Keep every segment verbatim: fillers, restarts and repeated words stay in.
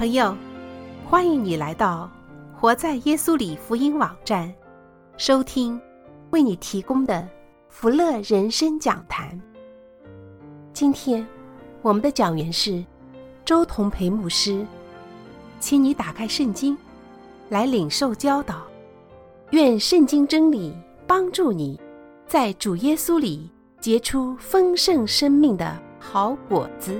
朋友，欢迎你来到活在耶稣里福音网站，收听为你提供的福乐人生讲坛。今天我们的讲员是周同培牧师，请你打开圣经来领受教导，愿圣经真理帮助你在主耶稣里结出丰盛生命的好果子。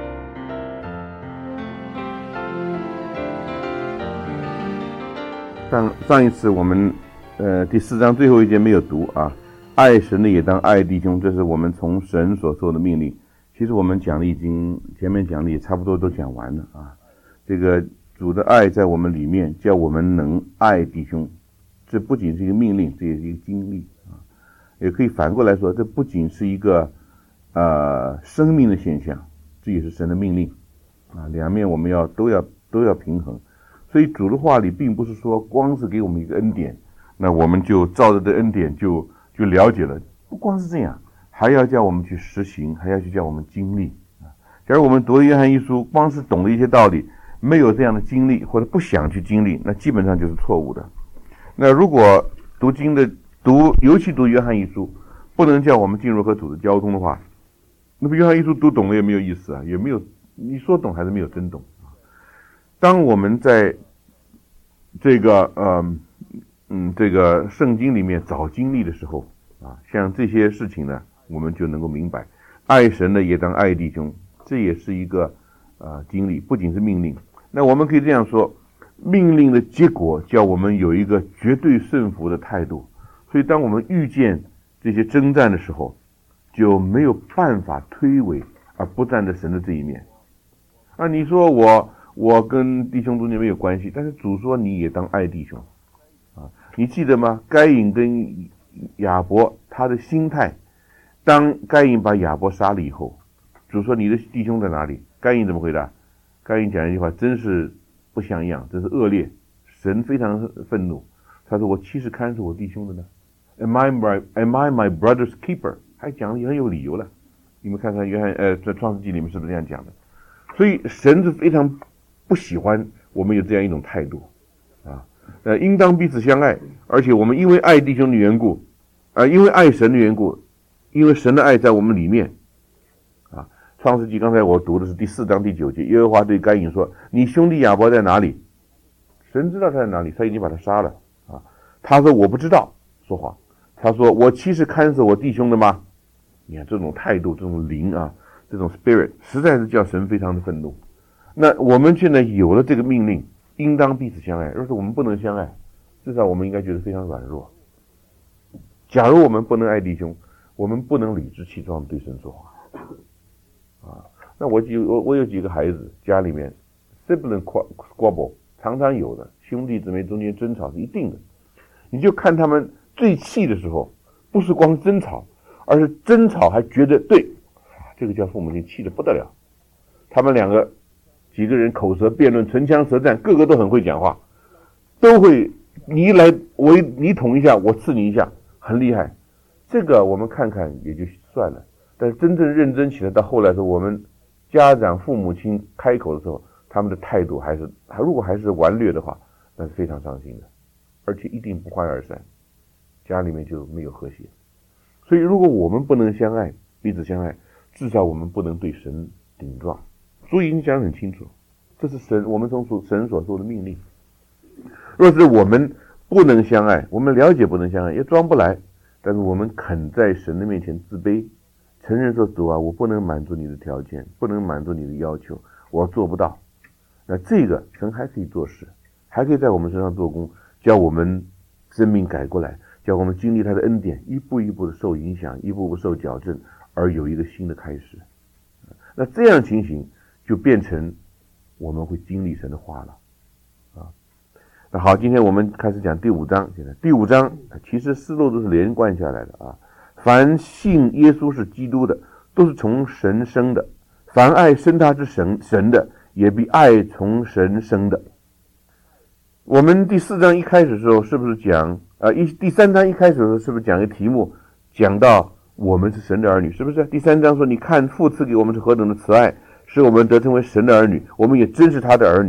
上上一次我们呃第四章最后一节没有读啊，爱神的也当爱弟兄，这是我们从神所受的命令。其实我们讲的已经前面讲的也差不多都讲完了啊。这个主的爱在我们里面，叫我们能爱弟兄，这不仅是一个命令，这也是一个经历啊。也可以反过来说，这不仅是一个呃生命的现象，这也是神的命令啊。两面我们要都要都要平衡。所以主的话里并不是说光是给我们一个恩典，那我们就照着这恩典就就了解了。不光是这样，还要叫我们去实行，还要去叫我们经历。假如我们读了约翰一书，光是懂了一些道理，没有这样的经历，或者不想去经历，那基本上就是错误的。那如果读经的读，尤其读约翰一书，不能叫我们进入和主的交通的话，那么约翰一书读懂了也没有意思啊，也没有你说懂还是没有真懂。当我们在这个呃嗯这个圣经里面找经历的时候啊，像这些事情呢，我们就能够明白，爱神的也当爱弟兄，这也是一个呃经历，不仅是命令。那我们可以这样说，命令的结果叫我们有一个绝对顺服的态度，所以当我们遇见这些征战的时候，就没有办法推诿而不站在神的这一面。啊，你说我我跟弟兄中间没有关系，但是主说你也当爱弟兄啊！你记得吗？该隐跟亚伯他的心态，当该隐把亚伯杀了以后，主说你的弟兄在哪里？该隐怎么回答？该隐讲一句话，真是不像样，真是恶劣。神非常愤怒，他说我岂是看守我弟兄的呢 ？Am I my Am I my brother's keeper？ 还讲的很有理由了。你们看看约翰呃在创世纪里面是不是这样讲的？所以神是非常不喜欢我们有这样一种态度啊，呃，应当彼此相爱，而且我们因为爱弟兄的缘故，啊、呃，因为爱神的缘故，因为神的爱在我们里面，啊，创世纪刚才我读的是第四章第九节，耶和华对该隐说：“你兄弟亚伯在哪里？”神知道他在哪里，他已经把他杀了啊。他说：“我不知道。”说谎。他说：“我岂是看守我弟兄的吗？”你看这种态度，这种灵啊，这种 spirit， 实在是叫神非常的愤怒。那我们现在有了这个命令，应当彼此相爱。若是我们不能相爱，至少我们应该觉得非常软弱。假如我们不能爱弟兄，我们不能理直气壮对神说话啊。那我几我我有几个孩子，家里面 sibling squabble 常常有的，兄弟姊妹中间争吵是一定的。你就看他们最气的时候，不是光争吵，而是争吵还觉得对，这个叫父母亲气得不得了。他们两个几个人口舌辩论，唇枪舌战，个个都很会讲话，都会你一来我你捅一下，我刺你一下，很厉害。这个我们看看也就算了，但是真正认真起来，到后来的我们家长父母亲开口的时候，他们的态度还是如果还是顽劣的话，那是非常伤心的，而且一定不欢而散，家里面就没有和谐。所以如果我们不能相爱，彼此相爱，至少我们不能对神顶撞。所以已经讲得很清楚，这是神我们从神所说的命令。若是我们不能相爱，我们了解不能相爱，也装不来，但是我们肯在神的面前自卑，承认说主啊，我不能满足你的条件，不能满足你的要求，我做不到。那这个神还可以做事，还可以在我们身上做工，叫我们生命改过来，叫我们经历他的恩典，一步一步的受影响，一步步受矫正，而有一个新的开始。那这样情形就变成我们会经历神的话了啊。那好，今天我们开始讲第五章。现在第五章其实思路都是连贯下来的啊。凡信耶稣是基督的，都是从神生的；凡爱生他之神神的，也必爱从神生的。我们第四章一开始的时候，是不是讲呃一第三章一开始的时候，是不是讲一个题目，讲到我们是神的儿女，是不是？第三章说，你看父赐给我们是何等的慈爱，使我们得成为神的儿女，我们也真是他的儿女。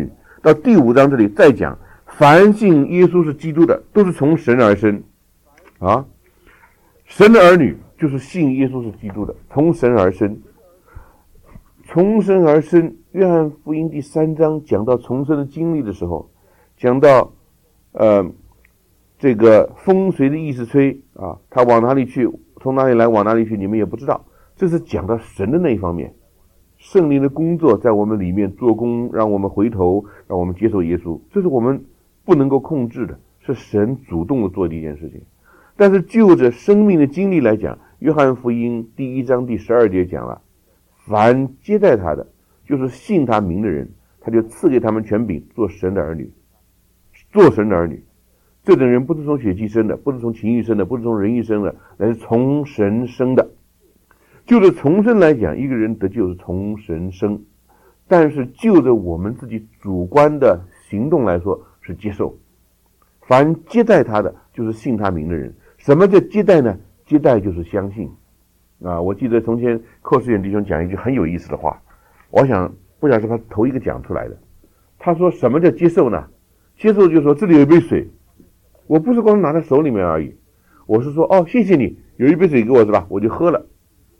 到第五章这里再讲，凡信耶稣是基督的，都是从神而生啊。神的儿女就是信耶稣是基督的，从神而生。从生而生，约翰福音第三章讲到重生的经历的时候，讲到呃这个风随着意思吹啊，他往哪里去，从哪里来往哪里去，你们也不知道。这是讲到神的那一方面，圣灵的工作在我们里面做工，让我们回头，让我们接受耶稣，这是我们不能够控制的，是神主动的做的一件事情。但是就着生命的经历来讲，约翰福音第一章第十二节讲了，凡接待他的，就是信他名的人，他就赐给他们权柄，做神的儿女，做神的儿女。这等人不是从血气生的，不是从情欲生的，不是从人意生的，乃是从神生的。就着重生来讲，一个人得救是从神生，但是就着我们自己主观的行动来说是接受。凡接待他的，就是信他名的人。什么叫接待呢？接待就是相信啊！我记得从前寇世远弟兄讲一句很有意思的话，我想不想是他头一个讲出来的。他说什么叫接受呢？接受就是说这里有一杯水，我不是光拿在手里面而已，我是说哦谢谢你有一杯水给我是吧，我就喝了，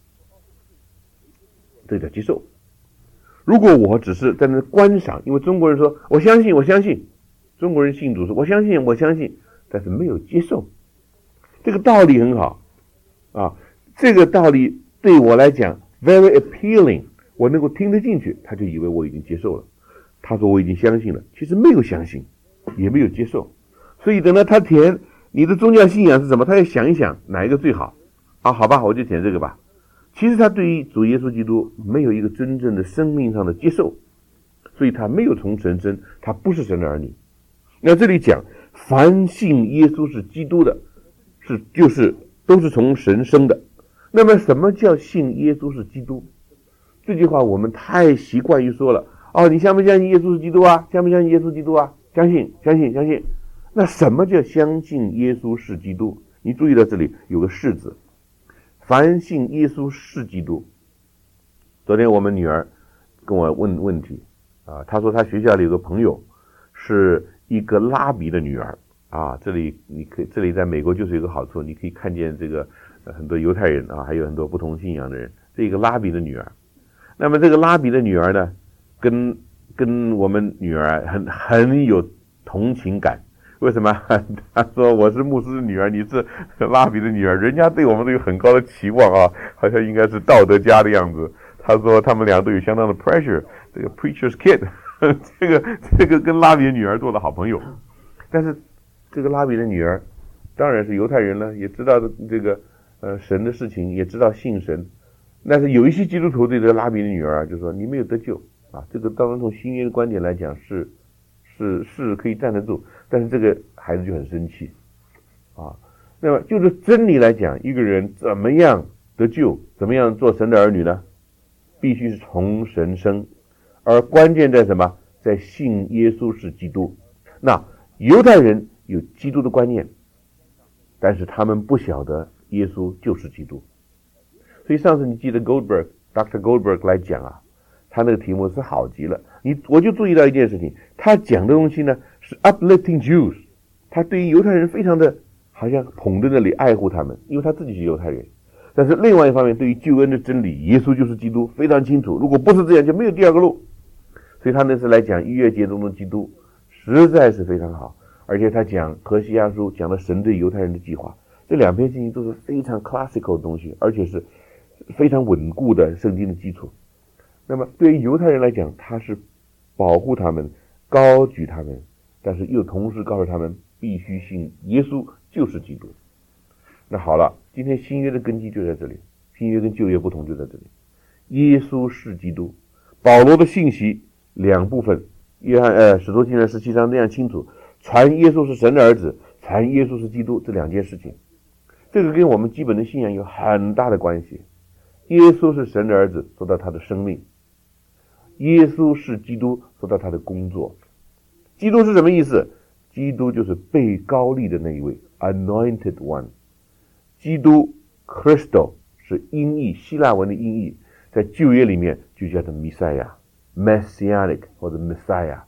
这叫接受。如果我只是在那观赏，因为中国人说我相信我相信，中国人信主说我相信我相信，但是没有接受。这个道理很好啊，这个道理对我来讲 very appealing， 我能够听得进去，他就以为我已经接受了。他说我已经相信了，其实没有相信，也没有接受。所以等到他填你的宗教信仰是什么，他要想一想哪一个最好啊？好吧，我就填这个吧。其实他对于主耶稣基督没有一个真正的生命上的接受，所以他没有从神生，他不是神的儿女。那这里讲凡信耶稣是基督的，是就是都是从神生的。那么什么叫信耶稣是基督？这句话我们太习惯于说了，哦，你相不相信耶稣是基督啊？相不相信耶稣基督啊？相信相信相信。那什么叫相信耶稣是基督？你注意到这里有个是字，凡信耶稣是基督。昨天我们女儿跟我问问题啊，她说她学校里有个朋友是一个拉比的女儿啊，这里你可以这里在美国就是有个好处，你可以看见这个、呃、很多犹太人啊，还有很多不同信仰的人，这一个拉比的女儿。那么这个拉比的女儿呢，跟跟我们女儿很很有同情感。为什么？他说我是牧师的女儿，你是拉比的女儿，人家对我们都有很高的期望啊，好像应该是道德家的样子。他说他们俩都有相当的 pressure， 这个 preacher's kid， 这个这个跟拉比的女儿做了好朋友。但是这个拉比的女儿当然是犹太人了，也知道这个呃神的事情，也知道信神。但是有一些基督徒对这个拉比的女儿就说你没有得救啊，这个当然从新约的观点来讲是是是可以站得住，但是这个孩子就很生气啊。那么就是真理来讲，一个人怎么样得救，怎么样做神的儿女呢？必须是从神生，而关键在什么？在信耶稣是基督。那犹太人有基督的观念，但是他们不晓得耶稣就是基督。所以上次你记得 Goldberg Doctor Goldberg 来讲啊，他那个题目是好极了。你我就注意到一件事情，他讲的东西呢是 uplifting Jews， 他对于犹太人非常的好像捧在那里爱护他们，因为他自己是犹太人。但是另外一方面，对于救恩的真理，耶稣就是基督，非常清楚。如果不是这样，就没有第二个路。所以他那次来讲逾越节中的基督，实在是非常好。而且他讲何西阿书，讲了神对犹太人的计划，这两篇信息都是非常 classical 的东西，而且是非常稳固的圣经的基础。那么对于犹太人来讲，他是保护他们，高举他们，但是又同时告诉他们必须信耶稣就是基督。那好了，今天新约的根基就在这里，新约跟旧约不同就在这里，耶稣是基督。保罗的信息两部分，约翰呃使徒行传十七章那样清楚，传耶稣是神的儿子，传耶稣是基督，这两件事情，这个跟我们基本的信仰有很大的关系。耶稣是神的儿子，说到他的生命；耶稣是基督，说到他的工作。基督是什么意思？基督就是被膏立的那一位 ，anointed one。基督 Christo 是音译，希腊文的音译，在旧约里面就叫做 Messiah、Messianic 或者 Messiah，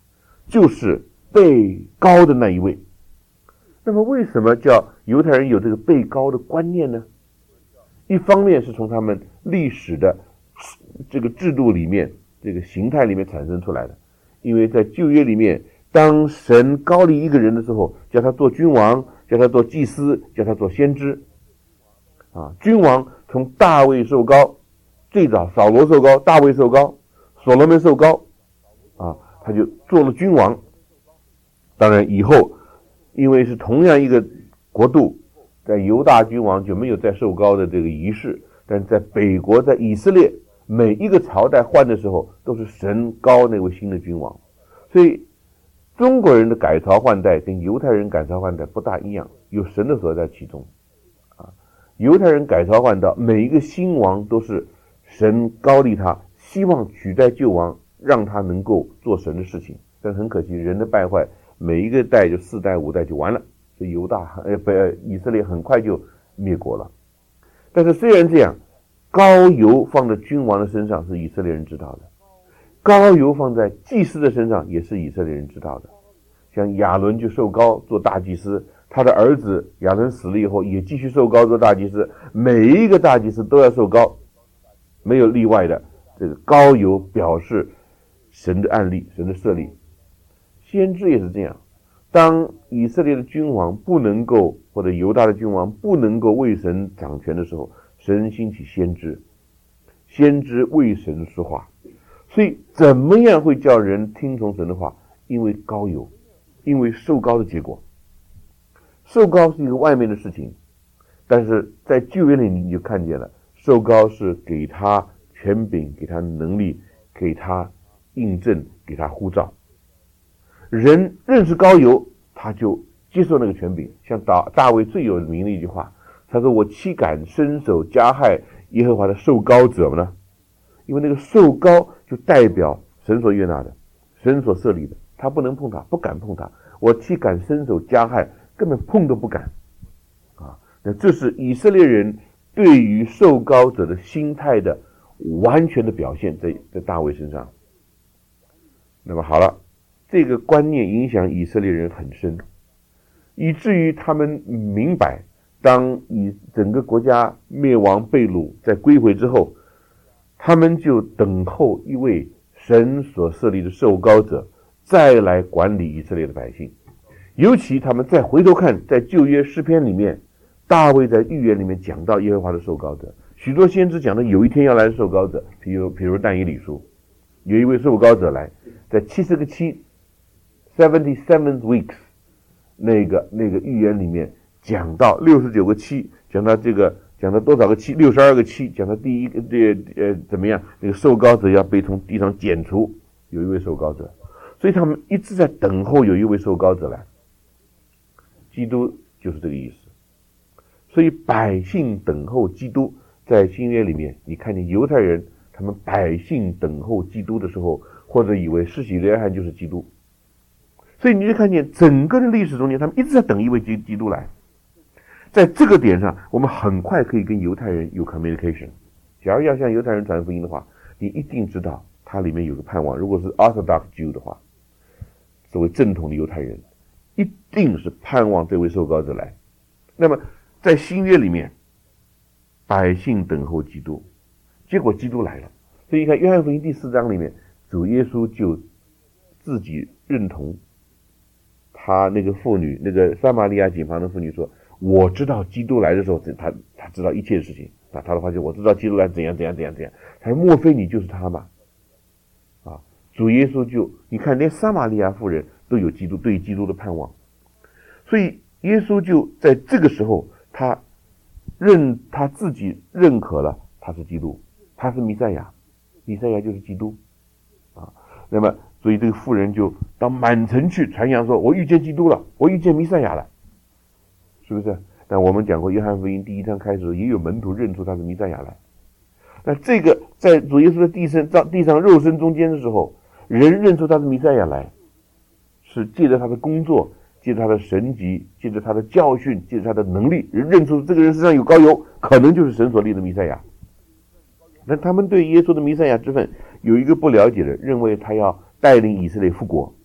就是被膏的那一位。那么为什么叫犹太人有这个被膏的观念呢？一方面是从他们历史的这个制度里面，这个形态里面产生出来的。因为在旧约里面，当神膏立一个人的时候，叫他做君王，叫他做祭司，叫他做先知。啊，君王从大卫受膏，最早扫罗受膏，大卫受膏，所罗门受膏，啊，他就做了君王。当然以后因为是同样一个国度，在犹大君王就没有再受膏的这个仪式，但在北国，在以色列，每一个朝代换的时候都是神膏那位新的君王。所以中国人的改朝换代跟犹太人改朝换代不大一样，有神的所在其中。啊，犹太人改朝换代，每一个新王都是神膏立他，希望取代旧王，让他能够做神的事情。但很可惜，人的败坏，每一个代就四代五代就完了，所以犹大呃不呃以色列很快就灭国了。但是虽然这样，膏油放在君王的身上是以色列人知道的，膏油放在祭司的身上也是以色列人知道的。像亚伦就受膏做大祭司，他的儿子亚伦死了以后也继续受膏做大祭司，每一个大祭司都要受膏，没有例外的。这个膏油表示神的案例，神的设立。先知也是这样，当以色列的君王不能够，或者犹大的君王不能够为神掌权的时候，神兴起先知，先知为神说话。所以怎么样会叫人听从神的话？因为膏油，因为受膏的结果。受膏是一个外面的事情，但是在旧约里你就看见了，受膏是给他权柄，给他能力，给他印证，给他呼召。人认识膏油，他就接受那个权柄。像大大卫最有名的一句话，他说：“我岂敢伸手加害耶和华的受膏者呢？”因为那个受膏就代表神所悦纳的，神所设立的，他不能碰他，不敢碰他。我岂敢伸手加害，根本碰都不敢啊！那这是以色列人对于受膏者的心态的完全的表现，在在大卫身上。那么好了。这个观念影响以色列人很深，以至于他们明白，当以整个国家灭亡被掳在归回之后，他们就等候一位神所设立的受膏者再来管理以色列的百姓。尤其他们再回头看，在旧约诗篇里面，大卫在预言里面讲到耶和华的受膏者，许多先知讲到有一天要来的受膏者，比如比如但以理书，有一位受膏者来，在七十个七seventy-seven weeks 那个那个预言里面讲到六十九个七，讲到这个讲到多少个七，六十二个七，讲到第一个这呃怎么样，那个受膏者要被从地上剪除，有一位受膏者，所以他们一直在等候有一位受膏者来。基督就是这个意思。所以百姓等候基督，在新约里面，你看见犹太人他们百姓等候基督的时候，或者以为施洗约翰就是基督。所以你就看见整个的历史中间，他们一直在等一位基基督来。在这个点上，我们很快可以跟犹太人有 communication。假如要向犹太人传福音的话，你一定知道它里面有个盼望。如果是 Orthodox Jew 的话，作为正统的犹太人，一定是盼望这位受膏者来。那么在新约里面，百姓等候基督，结果基督来了。所以你看约翰福音第四章里面，主耶稣就自己认同。他那个妇女，那个撒玛利亚井旁的妇女说：“我知道基督来的时候，他他知道一切的事情。那他的话就我知道基督来怎样怎样怎样怎样。他说莫非你就是他吗？啊，主耶稣就你看，连撒玛利亚妇人都有基督对基督的盼望，所以耶稣就在这个时候，他认他自己认可了他是基督，他是弥赛亚，弥赛亚就是基督啊。那么。所以这个妇人就到满城去传扬说，我遇见基督了，我遇见弥赛亚了，是不是？但我们讲过约翰福音第一章开始也有门徒认出他是弥赛亚来。那这个在主耶稣的地上地上肉身中间的时候，人认出他是弥赛亚来，是借着他的工作，借着他的神迹，借着他的教训，借着他的能力，人认出这个人身上有膏油，可能就是神所立的弥赛亚。那他们对耶稣的弥赛亚之分有一个不了解的，认为他要带领以色列复国，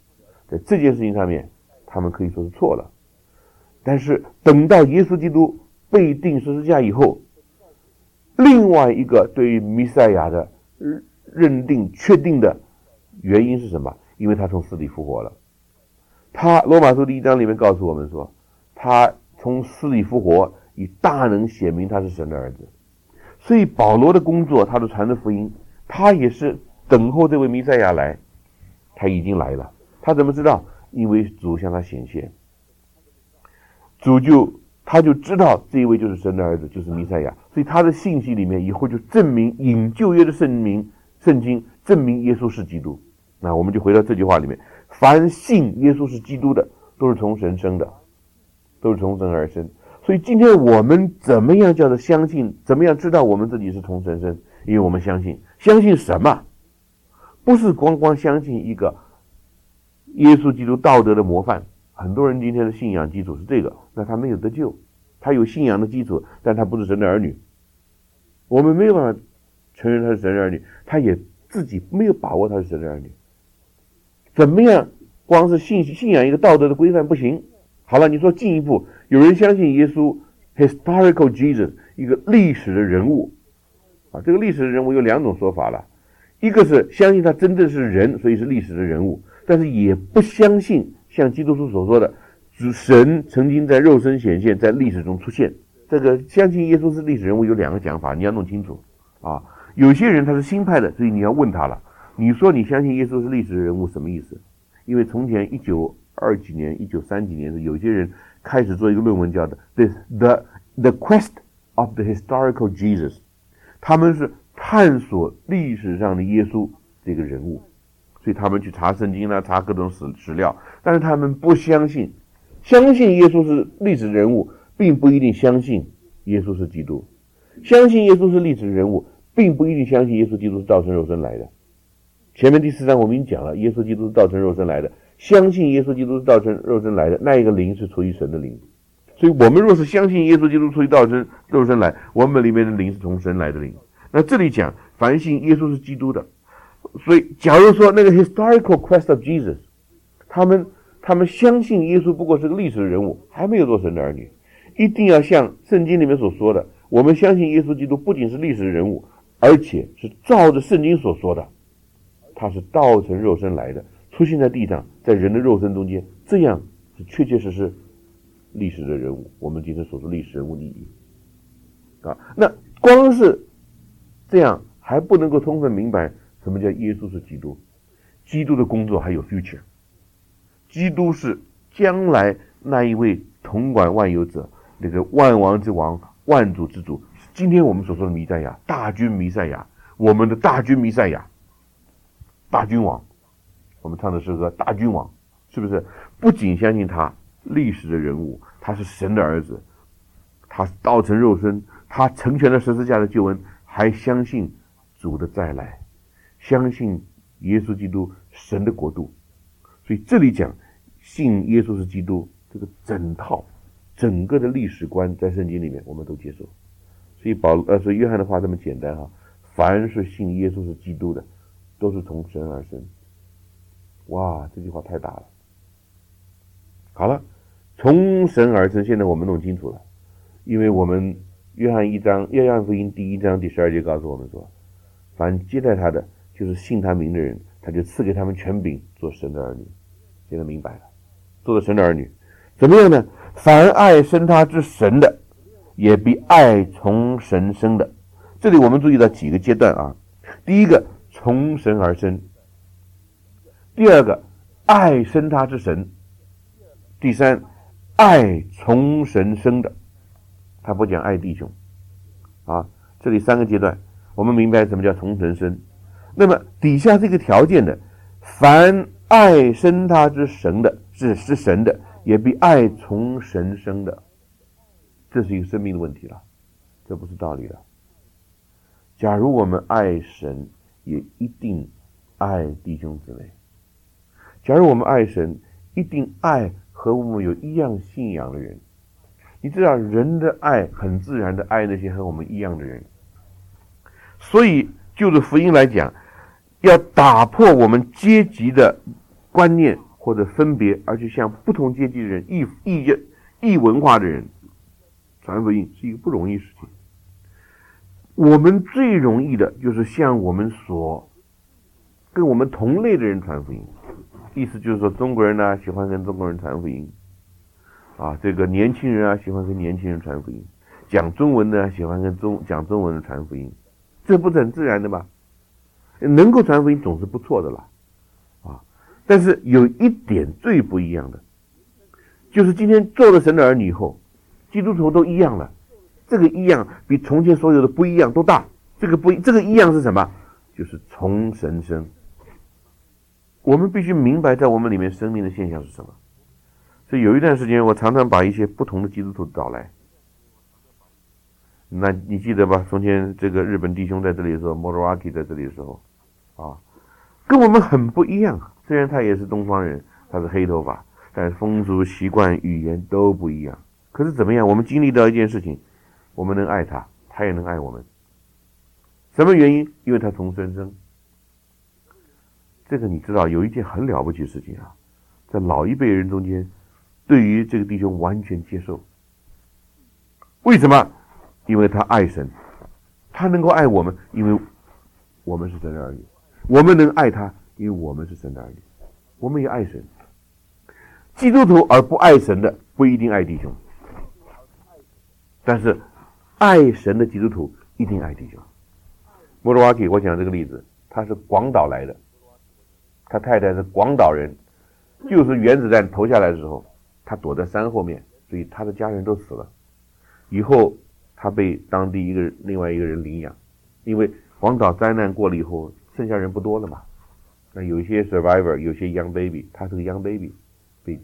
在这件事情上面，他们可以说是错了。但是等到耶稣基督被钉十字架以后，另外一个对于弥赛亚的认定确定的原因是什么？因为他从死里复活了。他罗马书第一章里面告诉我们说，他从死里复活，以大能显明他是神的儿子。所以保罗的工作，他的传的福音，他也是等候这位弥赛亚来。他已经来了，他怎么知道？因为主向他显现，主就他就知道这一位就是神的儿子，就是弥赛亚。所以他的信息里面以后就证明，引旧约的圣明圣经证明耶稣是基督。那我们就回到这句话里面，凡信耶稣是基督的，都是从神生的，都是从神而生。所以今天我们怎么样叫做相信？怎么样知道我们自己是从神生？因为我们相信，相信什么？不是光光相信一个耶稣基督道德的模范。很多人今天的信仰基础是这个，那他没有得救。他有信仰的基础，但他不是神的儿女。我们没有办法承认他是神的儿女，他也自己没有把握他是神的儿女。怎么样光是信信仰一个道德的规范不行。好了，你说进一步，有人相信耶稣 historical Jesus 一个历史的人物啊，这个历史的人物有两种说法了。一个是相信他真正是人，所以是历史的人物，但是也不相信像基督徒所说的神曾经在肉身显现，在历史中出现。这个相信耶稣是历史人物有两个讲法，你要弄清楚啊。有些人他是新派的，所以你要问他了，你说你相信耶稣是历史人物什么意思？因为从前一九二几年一九三几年有些人开始做一个论文叫的 the, the, the Quest of the Historical Jesus， 他们是探索历史上的耶稣这个人物，所以他们去查圣经啦，查各种史史料，但是他们不相信，相信耶稣是历史人物，并不一定相信耶稣是基督。相信耶稣是历史人物，并不一定相信耶稣基督是道成肉身来的。前面第四章我们已经讲了，耶稣基督是道成肉身来的，相信耶稣基督是道成肉身来的，那一个灵是出于神的灵。所以我们若是相信耶稣基督出于道成肉身来，我们里面的灵是从神来的灵。那这里讲凡信耶稣是基督的，所以假如说那个 historical quest of Jesus， 他们他们相信耶稣不过是个历史的人物，还没有做神的儿女，一定要像圣经里面所说的，我们相信耶稣基督不仅是历史的人物，而且是照着圣经所说的，他是道成肉身来的，出现在地上，在人的肉身中间，这样是确确实实历史的人物，我们今天所说历史人物的意义啊。那光是这样还不能够充分明白什么叫耶稣是基督。基督的工作还有 future， 基督是将来那一位统管万有者，那个万王之王，万主之主，今天我们所说的弥赛亚，大军弥赛亚，我们的大军弥赛亚，大君王，我们唱的诗歌大君王，是不是？不仅相信他历史的人物，他是神的儿子，他道成肉身，他成全了十字架的救恩，还相信主的再来，相信耶稣基督神的国度。所以这里讲信耶稣是基督，这个整套整个的历史观在圣经里面我们都接受。所以保呃，所以约翰的话这么简单哈，凡是信耶稣是基督的，都是从神而生。哇，这句话太大了。好了，从神而生，现在我们弄清楚了，因为我们约翰一章，约翰福音第一章第十二节告诉我们说，凡接待他的，就是信他名的人，他就赐给他们权柄做神的儿女。现在明白了，做了神的儿女怎么样呢？凡爱生他之神的，也必爱从神生的。这里我们注意到几个阶段啊。第一个，从神而生；第二个，爱生他之神；第三，爱从神生的。他不讲爱弟兄啊，这里三个阶段，我们明白什么叫从神生。那么底下这个条件的，凡爱生他之神的，是是神的，也必爱从神生的。这是一个生命的问题了，这不是道理了。假如我们爱神，也一定爱弟兄姊妹。假如我们爱神，一定爱和我们有一样信仰的人。你知道人的爱很自然的爱那些和我们一样的人，所以就着福音来讲，要打破我们阶级的观念， 或者分别而去向不同阶级的人、异异异文化的人传福音，是一个不容易事情。我们最容易的就是向我们所跟我们同类的人传福音，意思就是说中国人呢、啊、喜欢跟中国人传福音啊，这个年轻人啊喜欢跟年轻人传福音，讲中文的喜欢跟中讲中文的传福音，这不是很自然的吗？能够传福音总是不错的啦啊！但是有一点最不一样的，就是今天做了神的儿女以后，基督徒都一样了，这个一样比从前所有的不一样都大。这个不这个一样是什么？就是从神生。我们必须明白在我们里面生命的现象是什么。所以有一段时间我常常把一些不同的基督徒找来，那你记得吧？从前这个日本弟兄在这里的时候 Moriwaki 在这里的时候啊，跟我们很不一样。虽然他也是东方人，他是黑头发，但是风俗习惯语言都不一样。可是怎么样？我们经历到一件事情，我们能爱他，他也能爱我们。什么原因？因为他从生生。这个你知道有一件很了不起的事情啊，在老一辈人中间对于这个弟兄完全接受。为什么？因为他爱神，他能够爱我们，因为我们是神的儿女。我们能爱他，因为我们是神的儿女，我们也爱神。基督徒而不爱神的不一定爱弟兄，但是爱神的基督徒一定爱弟兄。莫罗瓦基，我讲这个例子，他是广岛来的，他太太是广岛人，就是原子弹投下来的时候，他躲在山后面，所以他的家人都死了。以后他被当地一个另外一个人领养，因为广岛灾难过了以后，剩下人不多了嘛。那有一些 survivor， 有些 young baby， 他是个 young baby， 被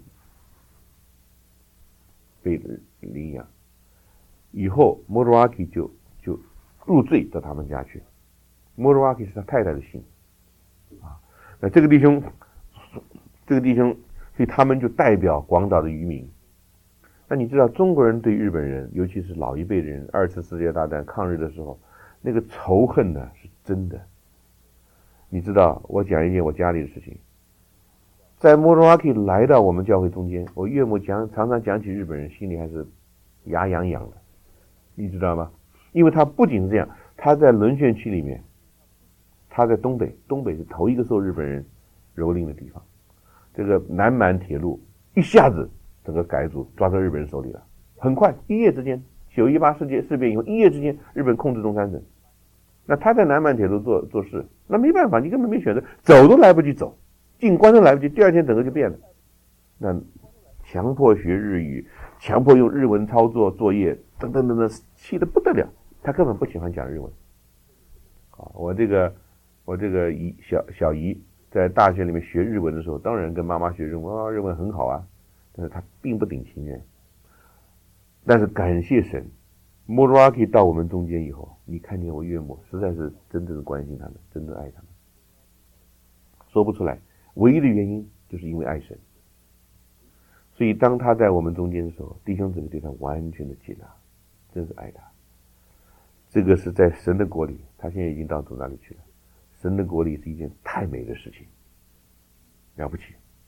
被领养。以后 Moriwaki 就就入赘到他们家去。Moriwaki 是他太太的姓啊。那这个弟兄，这个弟兄，所以他们就代表广岛的渔民。那你知道中国人对日本人，尤其是老一辈的人，二次世界大战抗日的时候，那个仇恨呢是真的。你知道，我讲一件我家里的事情，在 Moriwaki 来到我们教会中间，我岳母讲常常讲起日本人，心里还是牙痒痒的，你知道吗？因为他不仅是这样，他在沦陷区里面，他在东北，东北是头一个受日本人蹂躏的地方，这个南满铁路一下子整个改组抓到日本人手里了，很快一夜之间，九一八事件事变以后，一夜之间日本控制东三省。那他在南满铁路做做事，那没办法，你根本没选择，走都来不及走，进关都来不及，第二天整个就变了。那强迫学日语，强迫用日文操作作业，等等等等，气得不得了。他根本不喜欢讲日文。啊，我这个我这个姨小小姨在大学里面学日文的时候，当然跟妈妈学日文啊，日文很好啊，但是他并不顶情愿。但是感谢神。Moriwaki 到我们中间以后，你看见我岳母实在是真正的关心他们，真正爱他们，说不出来，唯一的原因就是因为爱神。所以当他在我们中间的时候，弟兄姊妹对他完全的接纳，真是爱他。这个是在神的国里，他现在已经到主那里去了。神的国里是一件太美的事情，了不起。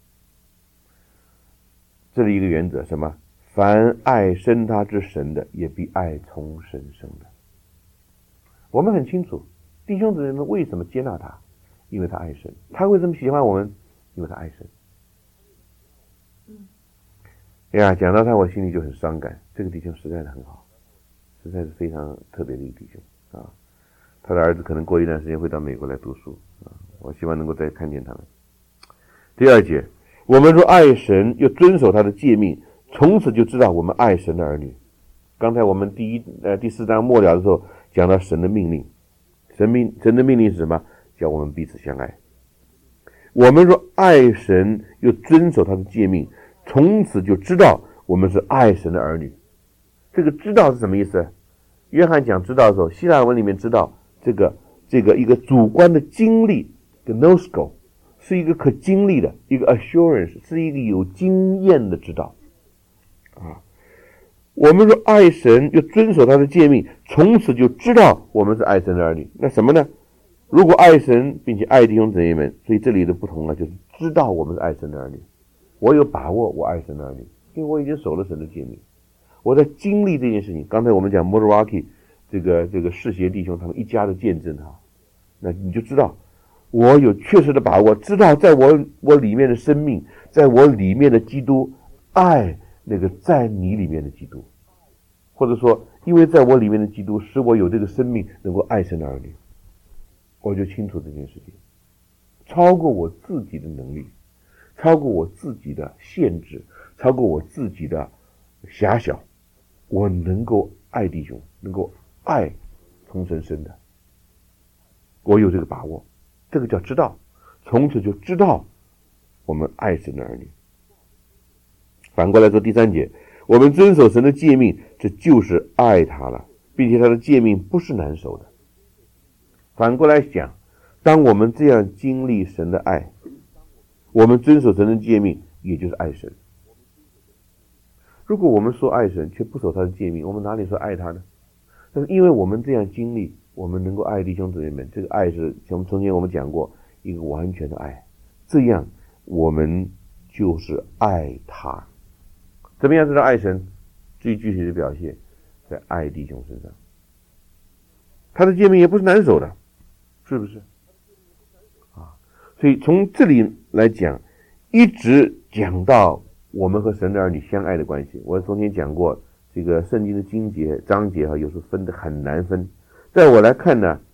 这里一个原则，什么？凡爱生他之神的，也必爱从神生的。我们很清楚，弟兄姊妹们为什么接纳他？因为他爱神。他为什么喜欢我们？因为他爱神。哎呀，讲到他，我心里就很伤感。这个弟兄实在是很好，实在是非常特别的一个弟兄啊。他的儿子可能过一段时间会到美国来读书啊，我希望能够再看见他们。第二节，我们说爱神，又遵守他的诫命，从此就知道我们爱神的儿女。刚才我们第一呃第四章末了的时候讲到神的命令，神命神的命令是什么？叫我们彼此相爱。我们说爱神，又遵守他的诫命，从此就知道我们是爱神的儿女。这个知道是什么意思？约翰讲知道的时候，希腊文里面知道这个这个一个主观的经历的 gnosko， 是一个可经历的一个 assurance， 是一个有经验的知道啊。我们说爱神，又遵守他的诫命，从此就知道我们是爱神的儿女。那什么呢？如果爱神并且爱弟兄姊妹们，所以这里的不同呢，就是知道我们是爱神的儿女。 我有把握我爱神的儿女，因为我已经守了神的诫命，我在经历这件事情。刚才我们讲 Motorwaki 这个这个世协弟兄他们一家的见证哈，那你就知道我有确实的把握，知道在我我里面的生命，在我里面的基督爱那个在你里面的基督，或者说因为在我里面的基督使我有这个生命能够爱神的儿女，我就清楚这件事情超过我自己的能力，超过我自己的限制，超过我自己的狭小，我能够爱弟兄，能够爱从神生的，我有这个把握，这个叫知道，从此就知道我们爱神的儿女。反过来说，第三节，我们遵守神的诫命，这就是爱他了，并且他的诫命不是难守的。反过来讲，当我们这样经历神的爱，我们遵守神的诫命，也就是爱神。如果我们说爱神却不守他的诫命，我们哪里说爱他呢？但是因为我们这样经历，我们能够爱弟兄姊妹们，这个爱是从从前我们讲过一个完全的爱，这样我们就是爱他。怎么样知道爱神？最具体的表现在爱弟兄身上，他的诫命也不是难守的，是不是啊？所以从这里来讲，一直讲到我们和神的儿女相爱的关系。我从前讲过，这个圣经的经节章节哈，有时候分得很难分。在我来看呢，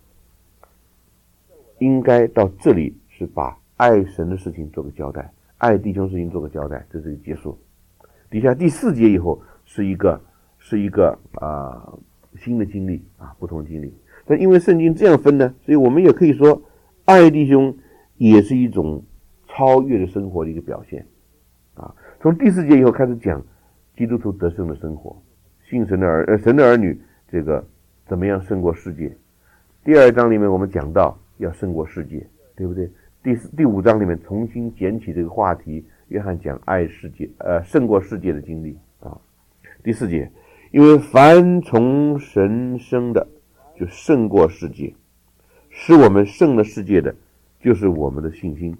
应该到这里是把爱神的事情做个交代，爱弟兄事情做个交代，这是一个结束。底下第四节以后是一个是一个啊、呃、新的经历啊，不同经历。但因为圣经这样分呢，所以我们也可以说，爱弟兄也是一种超越的生活的一个表现啊。从第四节以后开始讲基督徒得胜的生活，信神的儿呃神的儿女这个怎么样胜过世界。第二章里面我们讲到要胜过世界，对不对？第四第五章里面重新捡起这个话题，约翰讲爱世界呃胜过世界的经历啊。第四节，因为凡从神生的就胜过世界，使我们胜了世界的就是我们的信心。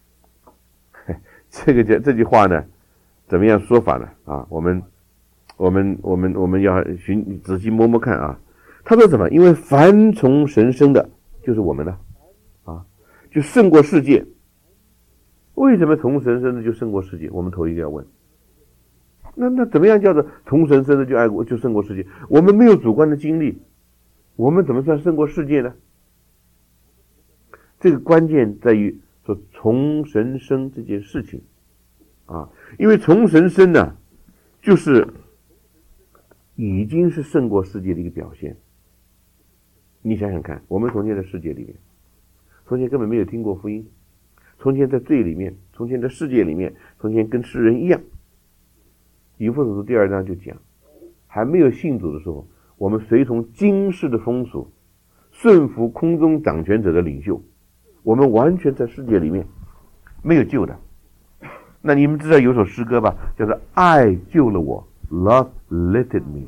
这个这句话呢怎么样说法呢啊？我们我们我们我们要寻仔细摸摸看啊。他说什么？因为凡从神生的就是我们了啊，就胜过世界。为什么从神生的就胜过世界？我们头一个要问。那那怎么样叫做从神生的就爱过就胜过世界？我们没有主观的经历，我们怎么算胜过世界呢？这个关键在于说从神生这件事情啊，因为从神生呢，就是已经是胜过世界的一个表现。你想想看，我们从前在世界里面，从前根本没有听过福音，从前在罪里面，从前在世界里面，从前跟世人一样。以弗所书第二章就讲，还没有信主的时候，我们随从今世的风俗，顺服空中掌权者的领袖，我们完全在世界里面没有救的。那你们知道有首诗歌吧，叫做爱救了我， Love lifted me，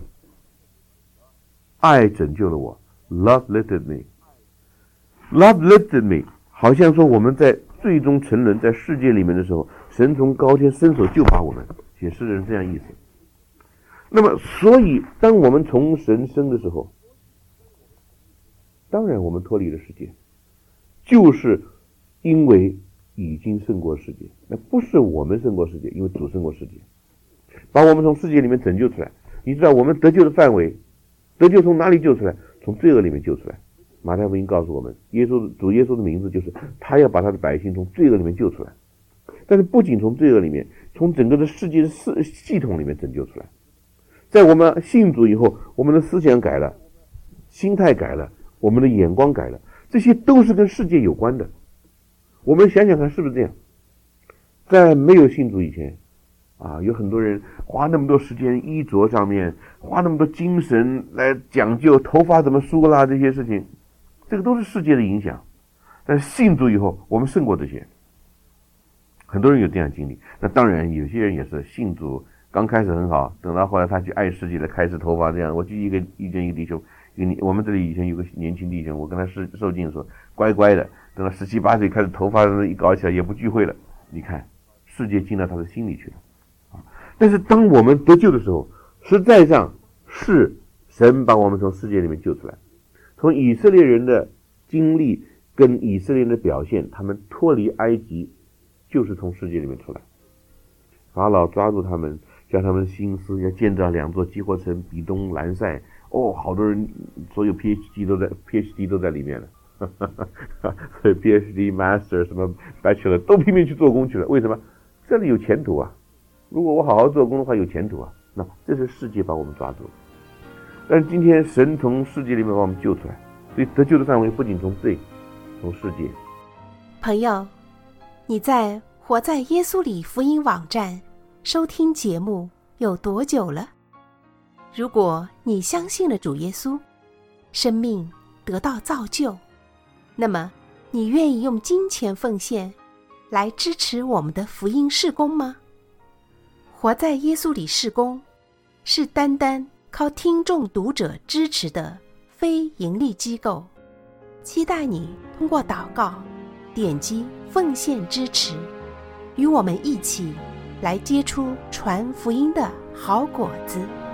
爱拯救了我， Love lifted me， Love lifted me， 好像说我们在最终沉沦在世界里面的时候，神从高天伸手救把我们，写诗人这样意思。那么所以当我们从神生的时候，当然我们脱离了世界，就是因为已经胜过世界。那不是我们胜过世界，因为主胜过世界，把我们从世界里面拯救出来。你知道我们得救的范围，得救从哪里救出来？从罪恶里面救出来。马太福音告诉我们，耶稣主耶稣的名字就是他要把他的百姓从罪恶里面救出来。但是不仅从罪恶里面，从整个的世界的系统里面拯救出来。在我们信主以后，我们的思想改了，心态改了，我们的眼光改了，这些都是跟世界有关的。我们想想看是不是这样？在没有信主以前啊，有很多人花那么多时间衣着上面，花那么多精神来讲究头发怎么梳啦，这些事情，这个都是世界的影响。但是信主以后，我们胜过这些。很多人有这样经历。那当然有些人也是信主刚开始很好，等到后来他去爱世界的，开始头发这样。我记一个遇见一个弟兄，一个我们这里以前有个年轻弟兄，我跟他受受敬说乖乖的，等到十七八岁开始头发一搞起来也不聚会了。你看世界进到他的心里去了啊。但是当我们得救的时候，实在上是神把我们从世界里面救出来。从以色列人的经历跟以色列人的表现，他们脱离埃及就是从世界里面出来。法老抓住他们，叫他们心思要建造两座基活城，比东兰塞。哦，好多人，所有 PhD 都在 PhD 都在里面了，所以 PhD Master 什么 Bachelor 都拼命去做工去了。为什么？这里有前途啊！如果我好好做工的话，有前途啊！那这是世界把我们抓住了。但是今天神从世界里面把我们救出来，所以得救的范围不仅从罪，从世界。 朋友，你在活在耶稣里福音网站收听节目有多久了？如果你相信了主耶稣，生命得到造就，那么你愿意用金钱奉献来支持我们的福音事工吗？活在耶稣里事工是单单靠听众读者支持的非盈利机构，期待你通过祷告点击奉献支持，与我们一起来结出传福音的好果子。